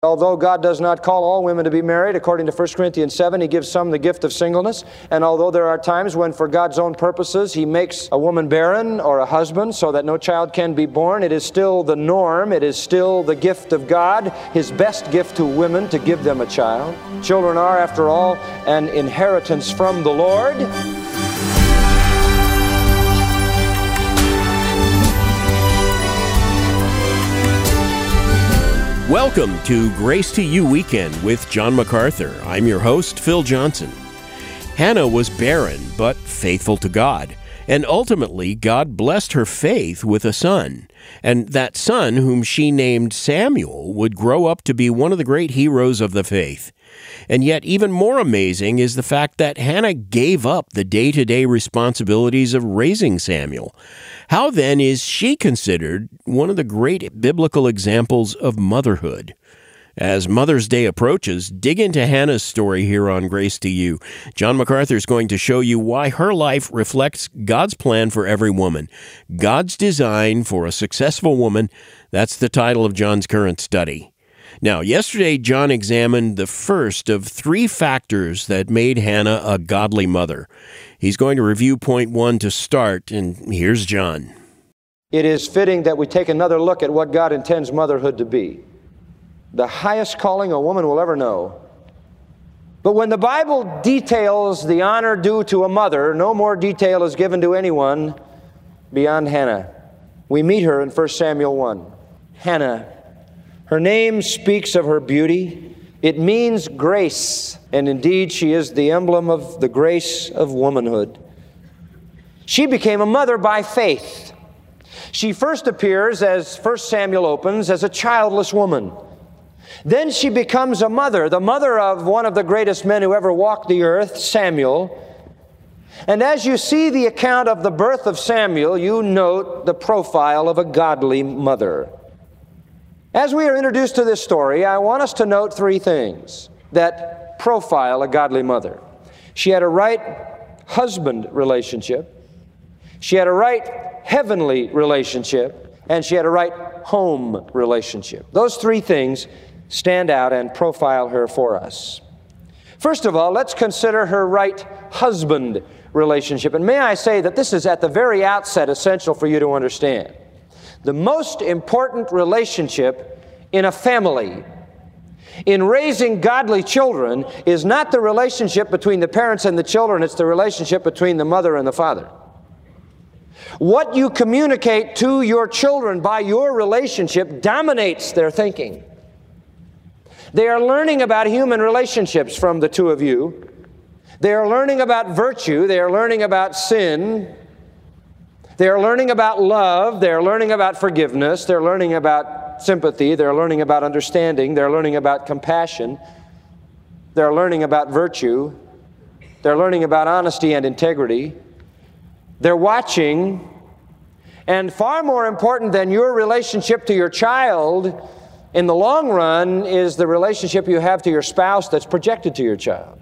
Although God does not call all women to be married, according to 1 Corinthians 7, He gives some the gift of singleness. And although there are times when, for God's own purposes, He makes a woman barren or a husband so that no child can be born, it is still the norm. It is still the gift of God, His best gift to women, to give them a child. Children are, after all, an inheritance from the Lord. Welcome to Grace to You Weekend with John MacArthur. I'm your host, Phil Johnson. Hannah was barren, but faithful to God. And ultimately, God blessed her faith with a son. And that son, whom she named Samuel, would grow up to be one of the great heroes of the faith. And yet, even more amazing is the fact that Hannah gave up the day-to-day responsibilities of raising Samuel. How then is she considered one of the great biblical examples of motherhood? As Mother's Day approaches, dig into Hannah's story here on Grace to You. John MacArthur is going to show you why her life reflects God's plan for every woman. God's design for a successful woman. That's the title of John's current study. Now, yesterday, John examined the first of three factors that made Hannah a godly mother. He's going to review point one to start, and here's John. It is fitting that we take another look at what God intends motherhood to be. The highest calling a woman will ever know. But when the Bible details the honor due to a mother, no more detail is given to anyone beyond Hannah. We meet her in 1 Samuel 1. Hannah. Her name speaks of her beauty. It means grace, and indeed she is the emblem of the grace of womanhood. She became a mother by faith. She first appears, as 1 Samuel opens, as a childless woman. Then she becomes a mother, the mother of one of the greatest men who ever walked the earth, Samuel. And as you see the account of the birth of Samuel, you note the profile of a godly mother. As we are introduced to this story, I want us to note three things that profile a godly mother. She had a right husband relationship, she had a right heavenly relationship, and she had a right home relationship. Those three things stand out and profile her for us. First of all, let's consider her right husband relationship. And may I say that this is at the very outset essential for you to understand. The most important relationship in a family, in raising godly children, is not the relationship between the parents and the children, it's the relationship between the mother and the father. What you communicate to your children by your relationship dominates their thinking. They are learning about human relationships from the two of you. They are learning about virtue. They are learning about sin. They are learning about love. They are learning about forgiveness. They're learning about sympathy. They're learning about understanding. They're learning about compassion. They're learning about virtue. They're learning about honesty and integrity. They're watching. And far more important than your relationship to your child in the long run is the relationship you have to your spouse that's projected to your child.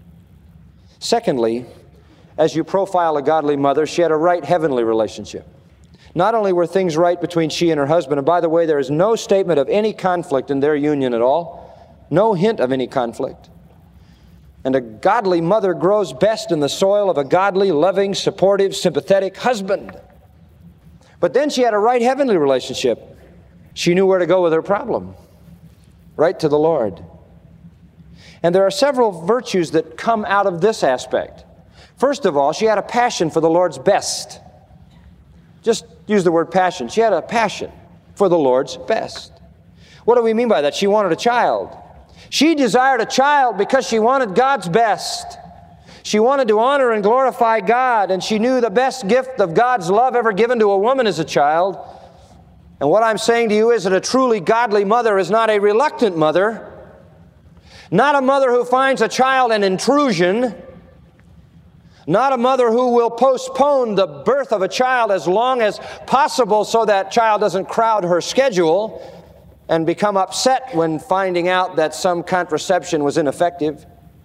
Secondly, as you profile a godly mother, she had a right heavenly relationship. Not only were things right between she and her husband, and by the way, there is no statement of any conflict in their union at all, no hint of any conflict. And a godly mother grows best in the soil of a godly, loving, supportive, sympathetic husband. But then she had a right heavenly relationship. She knew where to go with her problem, right to the Lord. And there are several virtues that come out of this aspect. First of all, she had a passion for the Lord's best. Just use the word passion. She had a passion for the Lord's best. What do we mean by that? She wanted a child. She desired a child because she wanted God's best. She wanted to honor and glorify God, and she knew the best gift of God's love ever given to a woman is a child. And what I'm saying to you is that a truly godly mother is not a reluctant mother, not a mother who finds a child an intrusion, not a mother who will postpone the birth of a child as long as possible so that child doesn't crowd her schedule and become upset when finding out that some contraception was ineffective.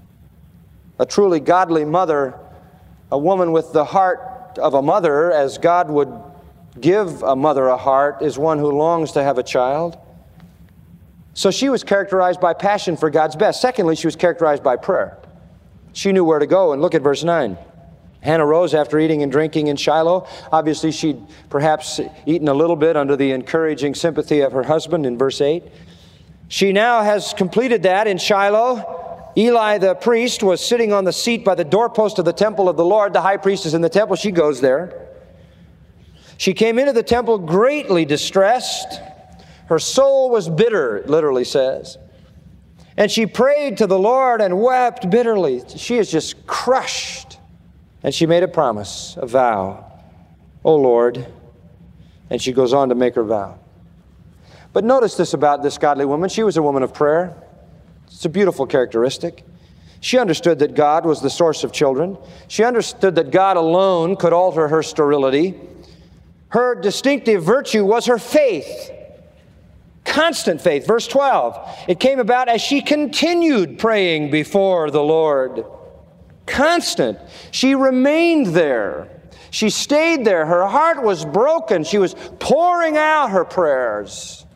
A truly godly mother, a woman with the heart of a mother, as God would give a mother a heart, is one who longs to have a child. So she was characterized by passion for God's best. Secondly, she was characterized by prayer. She knew where to go, and look at verse 9. Hannah rose after eating and drinking in Shiloh. Obviously, she'd perhaps eaten a little bit under the encouraging sympathy of her husband in verse 8. She now has completed that in Shiloh. Eli the priest was sitting on the seat by the doorpost of the temple of the Lord. The high priest is in the temple. She goes there. She came into the temple greatly distressed. Her soul was bitter, it literally says. And she prayed to the Lord and wept bitterly. She is just crushed. And she made a promise, a vow. "O Lord." And she goes on to make her vow. But notice this about this godly woman. She was a woman of prayer. It's a beautiful characteristic. She understood that God was the source of children. She understood that God alone could alter her sterility. Her distinctive virtue was her faith. Constant faith. Verse 12. It came about as she continued praying before the Lord. Constant. She remained there. She stayed there. Her heart was broken. She was pouring out her prayers.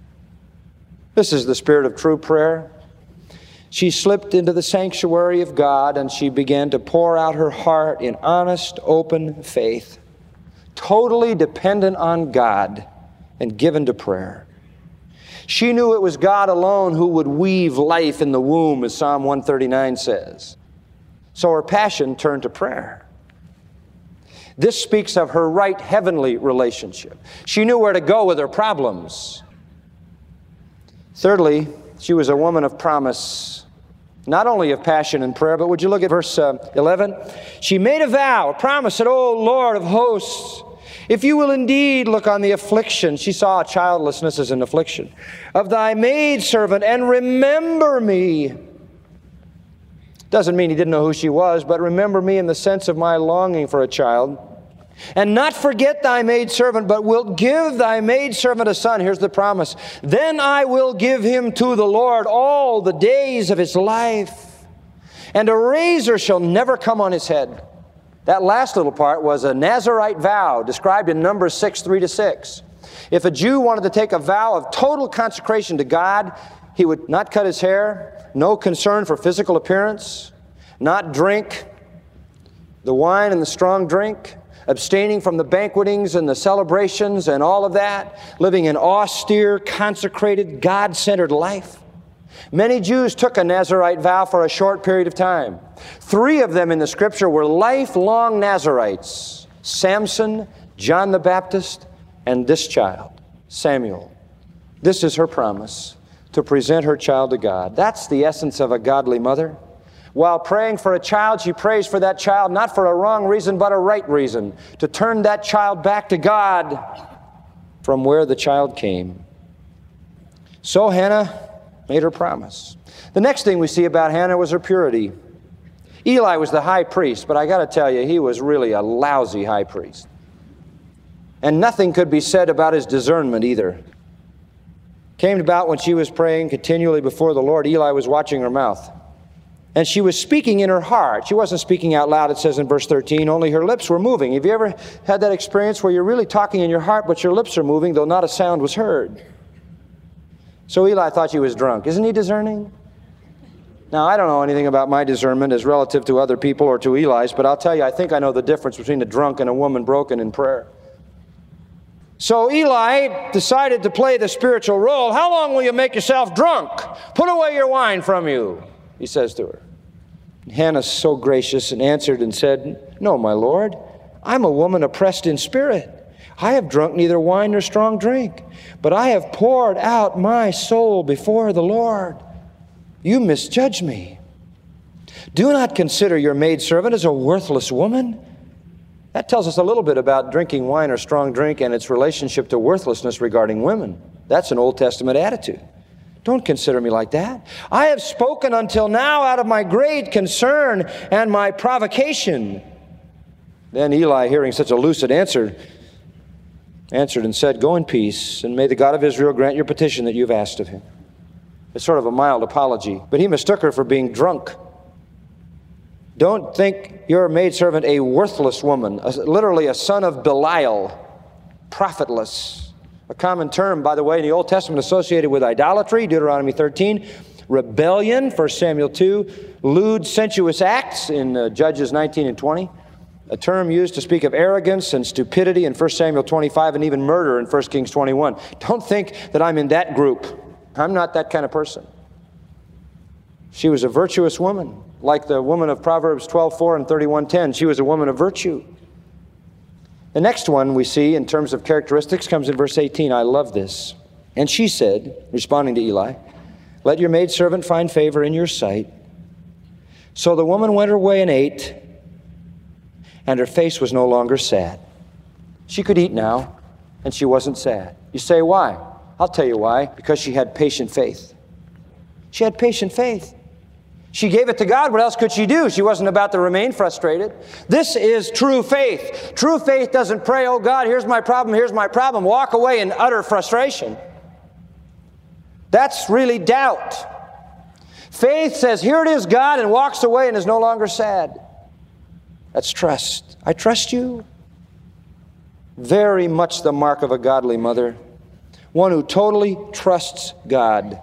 This is the spirit of true prayer. She slipped into the sanctuary of God and she began to pour out her heart in honest, open faith, totally dependent on God and given to prayer. She knew it was God alone who would weave life in the womb, as Psalm 139 says. So her passion turned to prayer. This speaks of her right heavenly relationship. She knew where to go with her problems. Thirdly, she was a woman of promise, not only of passion and prayer, but would you look at verse 11? She made a vow, a promise, said, "O Lord of hosts, if you will indeed look on the affliction," she saw childlessness as an affliction, "of thy maidservant, and remember me." Doesn't mean he didn't know who she was, but remember me in the sense of my longing for a child. "And not forget thy maidservant, but wilt give thy maidservant a son." Here's the promise. "Then I will give him to the Lord all the days of his life, and a razor shall never come on his head." That last little part was a Nazirite vow described in Numbers 6, 3-6. If a Jew wanted to take a vow of total consecration to God, he would not cut his hair, no concern for physical appearance, not drink the wine and the strong drink, abstaining from the banquetings and the celebrations and all of that, living an austere, consecrated, God-centered life. Many Jews took a Nazirite vow for a short period of time. 3 of them in the Scripture were lifelong Nazirites: Samson, John the Baptist, and this child, Samuel. This is her promise, to present her child to God. That's the essence of a godly mother. While praying for a child, she prays for that child not for a wrong reason, but a right reason, to turn that child back to God from where the child came. So Hannah made her promise. The next thing we see about Hannah was her purity. Eli was the high priest, but I got to tell you, he was really a lousy high priest. And nothing could be said about his discernment either. Came about when she was praying continually before the Lord, Eli was watching her mouth. And she was speaking in her heart. She wasn't speaking out loud, it says in verse 13, only her lips were moving. Have you ever had that experience where you're really talking in your heart, but your lips are moving, though not a sound was heard? So Eli thought she was drunk. Isn't he discerning? Now, I don't know anything about my discernment as relative to other people or to Eli's, but I'll tell you, I think I know the difference between a drunk and a woman broken in prayer. So Eli decided to play the spiritual role. "How long will you make yourself drunk? Put away your wine from you," he says to her. Hannah's so gracious and answered and said, "No, my Lord, I'm a woman oppressed in spirit. I have drunk neither wine nor strong drink, but I have poured out my soul before the Lord. You misjudge me. Do not consider your maidservant as a worthless woman." That tells us a little bit about drinking wine or strong drink and its relationship to worthlessness regarding women. That's an Old Testament attitude. Don't consider me like that. I have spoken until now out of my great concern and my provocation. Then Eli, hearing such a lucid answer, answered and said, "Go in peace, and may the God of Israel grant your petition that you've asked of him." It's sort of a mild apology, but he mistook her for being drunk. Don't think your maidservant a worthless woman, literally a son of Belial, profitless, A common term, by the way, in the Old Testament associated with idolatry, Deuteronomy 13, rebellion, 1 Samuel 2, lewd, sensuous acts in Judges 19 and 20, a term used to speak of arrogance and stupidity in 1 Samuel 25, and even murder in 1 Kings 21. Don't think that I'm in that group. I'm not that kind of person. She was a virtuous woman, like the woman of Proverbs 12:4 and 31:10. She was a woman of virtue. The next one we see in terms of characteristics comes in verse 18. I love this. And she said, responding to Eli, let your maidservant find favor in your sight. So the woman went her way and ate, and her face was no longer sad. She could eat now, and she wasn't sad. You say, why? I'll tell you why. Because she had patient faith. She had patient faith. She gave it to God. What else could she do? She wasn't about to remain frustrated. This is true faith. True faith doesn't pray, oh God, here's my problem, walk away in utter frustration. That's really doubt. Faith says, here it is, God, and walks away and is no longer sad. That's trust. I trust you. Very much the mark of a godly mother. One who totally trusts God.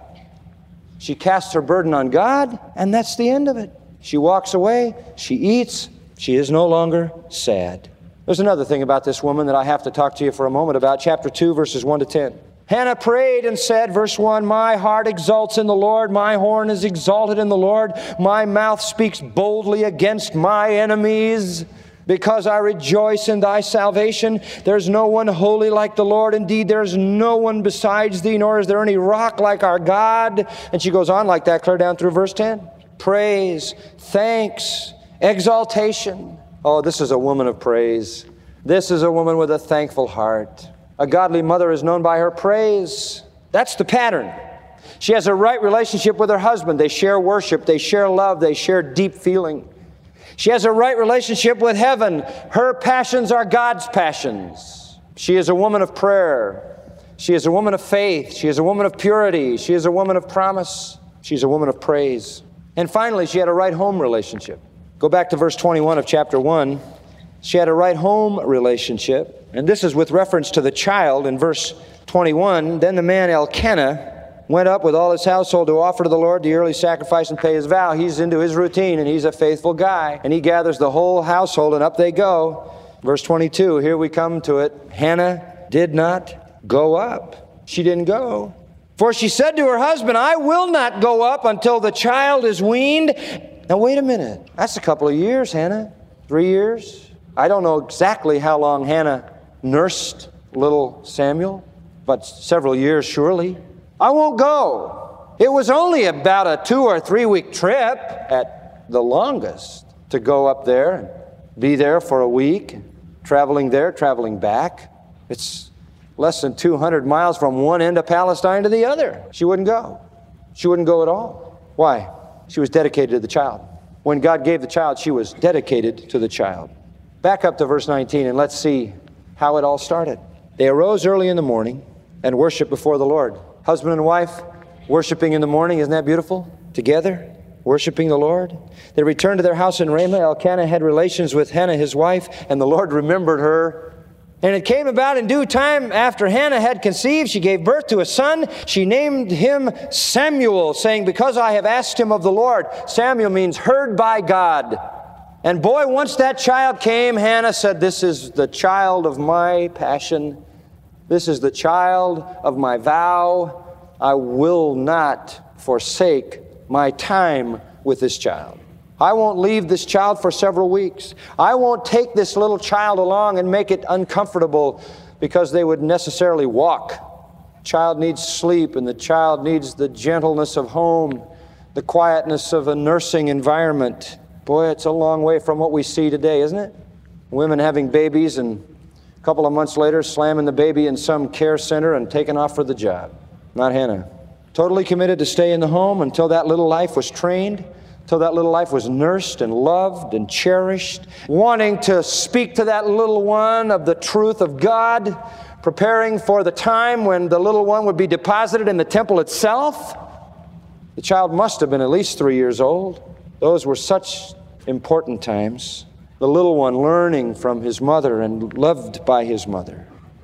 She casts her burden on God, and that's the end of it. She walks away, she eats, she is no longer sad. There's another thing about this woman that I have to talk to you for a moment about. Chapter 2, verses 1 to 10. Hannah prayed and said, verse 1, my heart exults in the Lord, my horn is exalted in the Lord, my mouth speaks boldly against my enemies. Because I rejoice in thy salvation. There's no one holy like the Lord. Indeed, there's no one besides thee, nor is there any rock like our God. And she goes on like that, clear down through verse 10. Praise, thanks, exaltation. Oh, this is a woman of praise. This is a woman with a thankful heart. A godly mother is known by her praise. That's the pattern. She has a right relationship with her husband. They share worship. They share love. They share deep feeling. She has a right relationship with heaven. Her passions are God's passions. She is a woman of prayer. She is a woman of faith. She is a woman of purity. She is a woman of promise. She's a woman of praise. And finally, she had a right home relationship. Go back to verse 21 of chapter 1. She had a right home relationship. And this is with reference to the child in verse 21. Then the man Elkanah went up with all his household to offer to the Lord the yearly sacrifice and pay his vow. He's into his routine, and he's a faithful guy. And he gathers the whole household, and up they go. Verse 22, here we come to it. Hannah did not go up. She didn't go. For she said to her husband, I will not go up until the child is weaned. Now wait a minute. That's a couple of years, Hannah. 3 years. I don't know exactly how long Hannah nursed little Samuel, but several years surely. I won't go. It was only about a 2 or 3 week trip at the longest to go up there and be there for a week, traveling there, traveling back. It's less than 200 miles from one end of Palestine to the other. She wouldn't go. She wouldn't go at all. Why? She was dedicated to the child. When God gave the child, she was dedicated to the child. Back up to verse 19 and let's see how it all started. They arose early in the morning and worshiped before the Lord. Husband and wife worshiping in the morning, isn't that beautiful? Together, worshiping the Lord. They returned to their house in Ramah. Elkanah had relations with Hannah, his wife, and the Lord remembered her. And it came about in due time after Hannah had conceived, she gave birth to a son. She named him Samuel, saying, because I have asked him of the Lord. Samuel means heard by God. And boy, once that child came, Hannah said, this is the child of my passion. This is the child of my vow. I will not forsake my time with this child. I won't leave this child for several weeks. I won't take this little child along and make it uncomfortable because they would necessarily walk. The child needs sleep, and the child needs the gentleness of home, the quietness of a nursing environment. Boy, it's a long way from what we see today, isn't it? Women having babies and a couple of months later, slamming the baby in some care center and taking off for the job. Not Hannah. Totally committed to stay in the home until that little life was trained, until that little life was nursed and loved and cherished, wanting to speak to that little one of the truth of God, preparing for the time when the little one would be deposited in the temple itself. The child must have been at least 3 years old. Those were such important times. The little one learning from his mother and loved by his mother.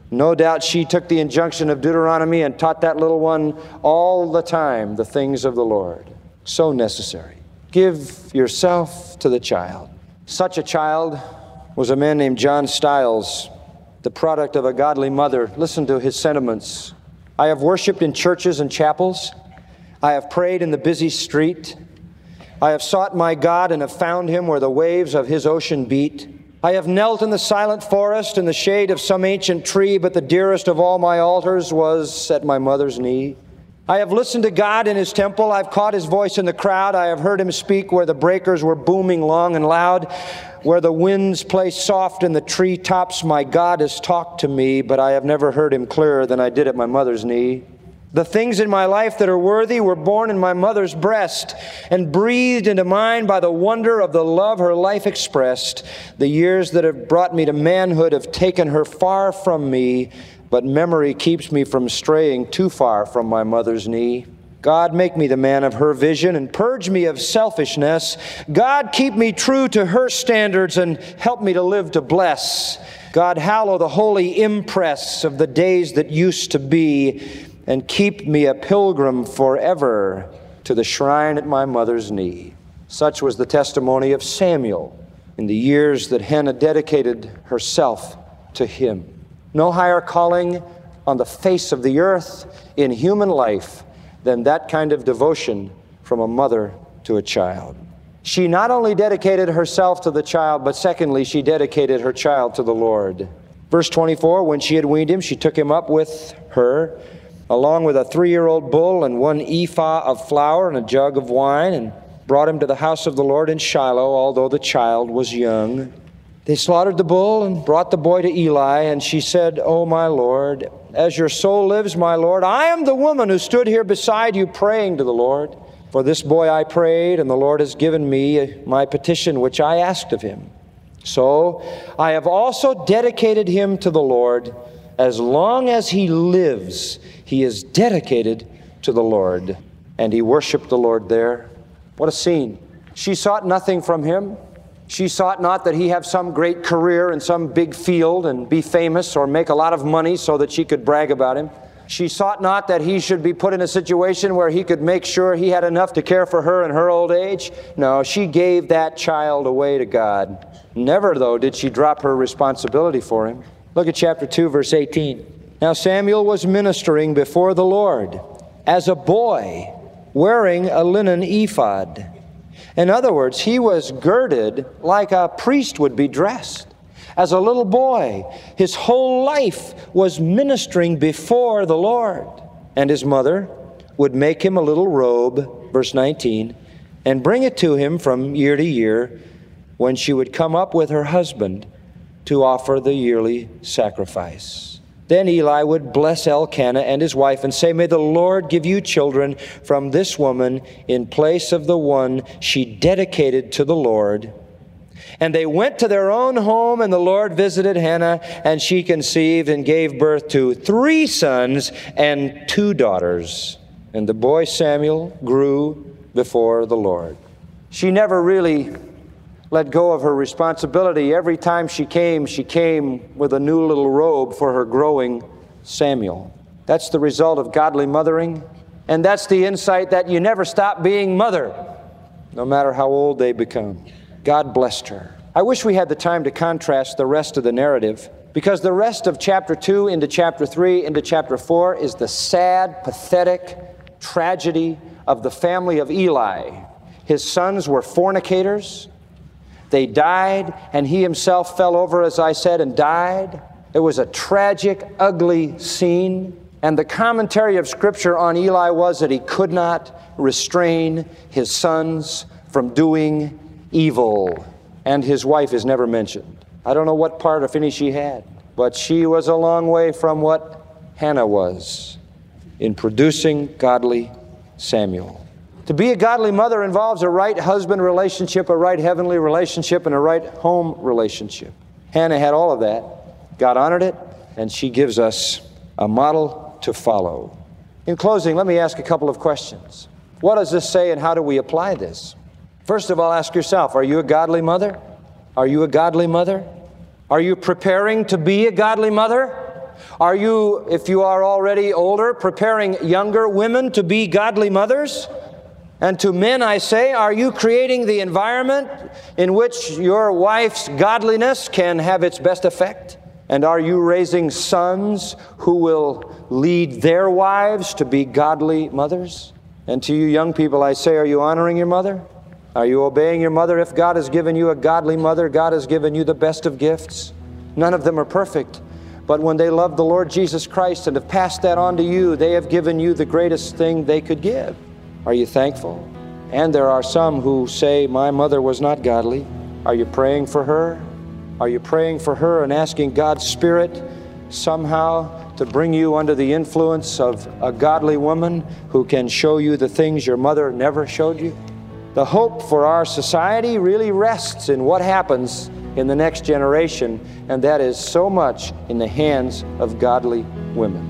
No doubt she took the injunction of Deuteronomy and taught that little one all the time the things of the Lord. So necessary. Give yourself to the child. Such a child was a man named John Stiles, the product of a godly mother. Listen to his sentiments. I have worshiped in churches and chapels. I have prayed in the busy street. I have sought my God and have found him where the waves of his ocean beat. I have knelt in the silent forest in the shade of some ancient tree, but the dearest of all my altars was at my mother's knee. I have listened to God in his temple. I've caught his voice in the crowd. I have heard him speak where the breakers were booming long and loud, where the winds play soft in the treetops. My God has talked to me, but I have never heard him clearer than I did at my mother's knee. The things in my life that are worthy were born in my mother's breast and breathed into mine by the wonder of the love her life expressed. The years that have brought me to manhood have taken her far from me, but memory keeps me from straying too far from my mother's knee. God, make me the man of her vision and purge me of selfishness. God, keep me true to her standards and help me to live to bless. God, hallow the holy impress of the days that used to be, and keep me a pilgrim forever to the shrine at my mother's knee. Such was the testimony of Samuel in the years that Hannah dedicated herself to him. No higher calling on the face of the earth in human life than that kind of devotion from a mother to a child. She not only dedicated herself to the child, but secondly, she dedicated her child to the Lord. Verse 24, when she had weaned him, she took him up with her, along with a 3-year-old bull and 1 ephah of flour and a jug of wine, and brought him to the house of the Lord in Shiloh, although the child was young. They slaughtered the bull and brought the boy to Eli, and she said, "O my Lord, as your soul lives, my Lord, I am the woman who stood here beside you praying to the Lord. For this boy I prayed, and the Lord has given me my petition which I asked of him. So I have also dedicated him to the Lord. As long as he lives, he is dedicated to the Lord." And he worshiped the Lord there. What a scene. She sought nothing from him. She sought not that he have some great career in some big field and be famous or make a lot of money so that she could brag about him. She sought not that he should be put in a situation where he could make sure he had enough to care for her in her old age. No, she gave that child away to God. Never, though, did she drop her responsibility for him. Look at chapter 2, verse 18. Now Samuel was ministering before the Lord as a boy, wearing a linen ephod. In other words, he was girded like a priest would be dressed. As a little boy, his whole life was ministering before the Lord. And his mother would make him a little robe, verse 19, and bring it to him from year to year when she would come up with her husband to offer the yearly sacrifice. Then Eli would bless Elkanah and his wife and say, "May the Lord give you children from this woman in place of the one she dedicated to the Lord." And they went to their own home, and the Lord visited Hannah, and she conceived and gave birth to 3 sons and 2 daughters. And the boy Samuel grew before the Lord. She never really let go of her responsibility. Every time she came with a new little robe for her growing Samuel. That's the result of godly mothering, and that's the insight that you never stop being mother, no matter how old they become. God blessed her. I wish we had the time to contrast the rest of the narrative, because the rest of chapter 2 into chapter 3 into chapter 4 is the sad, pathetic tragedy of the family of Eli. His sons were fornicators. They died, and he himself fell over, as I said, and died. It was a tragic, ugly scene. And the commentary of Scripture on Eli was that he could not restrain his sons from doing evil. And his wife is never mentioned. I don't know what part, if any, she had, but she was a long way from what Hannah was in producing godly Samuel. To be a godly mother involves a right husband relationship, a right heavenly relationship, and a right home relationship. Hannah had all of that. God honored it, and she gives us a model to follow. In closing, let me ask a couple of questions. What does this say, and how do we apply this? First of all, ask yourself, are you a godly mother? Are you a godly mother? Are you preparing to be a godly mother? Are you, if you are already older, preparing younger women to be godly mothers? And to men, I say, are you creating the environment in which your wife's godliness can have its best effect? And are you raising sons who will lead their wives to be godly mothers? And to you young people, I say, are you honoring your mother? Are you obeying your mother? If God has given you a godly mother, God has given you the best of gifts. None of them are perfect. But when they love the Lord Jesus Christ and have passed that on to you, they have given you the greatest thing they could give. Are you thankful? And there are some who say, my mother was not godly. Are you praying for her? Are you praying for her and asking God's Spirit somehow to bring you under the influence of a godly woman who can show you the things your mother never showed you? The hope for our society really rests in what happens in the next generation, and that is so much in the hands of godly women.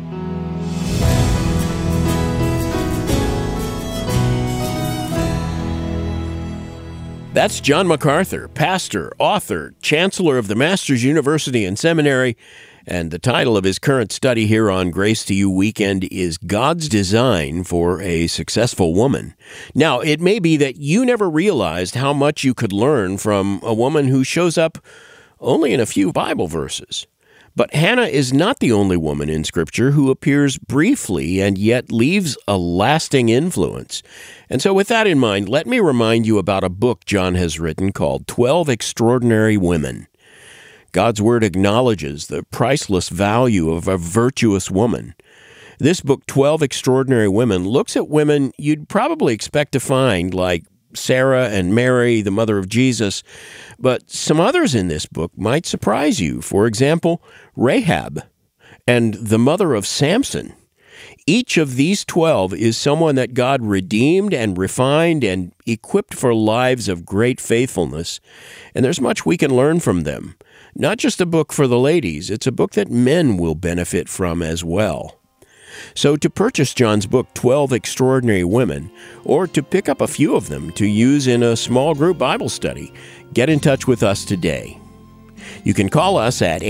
That's John MacArthur, pastor, author, chancellor of the Masters University and Seminary, and the title of his current study here on Grace to You Weekend is God's Design for a Successful Woman. Now, it may be that you never realized how much you could learn from a woman who shows up only in a few Bible verses. But Hannah is not the only woman in Scripture who appears briefly and yet leaves a lasting influence. And so with that in mind, let me remind you about a book John has written called 12 Extraordinary Women. God's Word acknowledges the priceless value of a virtuous woman. This book, 12 Extraordinary Women, looks at women you'd probably expect to find, like Sarah and Mary, the mother of Jesus, but some others in this book might surprise you. For example, Rahab and the mother of Samson. Each of these 12 is someone that God redeemed and refined and equipped for lives of great faithfulness, and there's much we can learn from them. Not just a book for the ladies, it's a book that men will benefit from as well. So to purchase John's book, 12 Extraordinary Women, or to pick up a few of them to use in a small group Bible study, get in touch with us today. You can call us at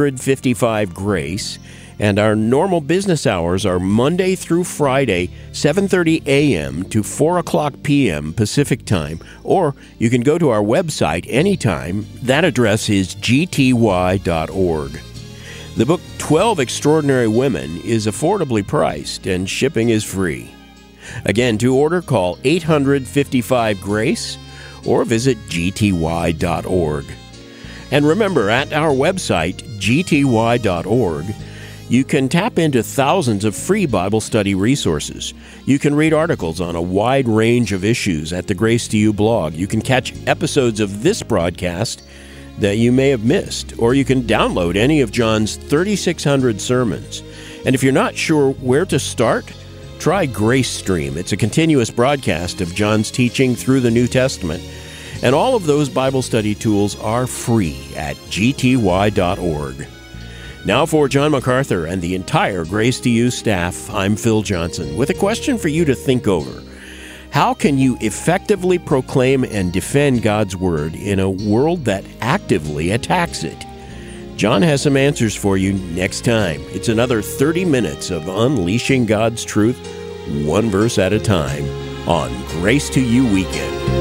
855-GRACE, and our normal business hours are Monday through Friday, 7:30 a.m. to 4 o'clock p.m. Pacific Time, or you can go to our website anytime. That address is gty.org. The book 12 Extraordinary Women is affordably priced and shipping is free. Again, to order, call 855-GRACE or visit gty.org. And remember, at our website, gty.org, you can tap into thousands of free Bible study resources. You can read articles on a wide range of issues at the Grace to You blog. You can catch episodes of this broadcast that you may have missed, or you can download any of John's 3,600 sermons. And if you're not sure where to start, try Grace Stream. It's a continuous broadcast of John's teaching through the New Testament. And all of those Bible study tools are free at gty.org. Now for John MacArthur and the entire Grace to You staff, I'm Phil Johnson with a question for you to think over. How can you effectively proclaim and defend God's Word in a world that actively attacks it? John has some answers for you next time. It's another 30 minutes of unleashing God's truth, one verse at a time, on Grace to You Weekend.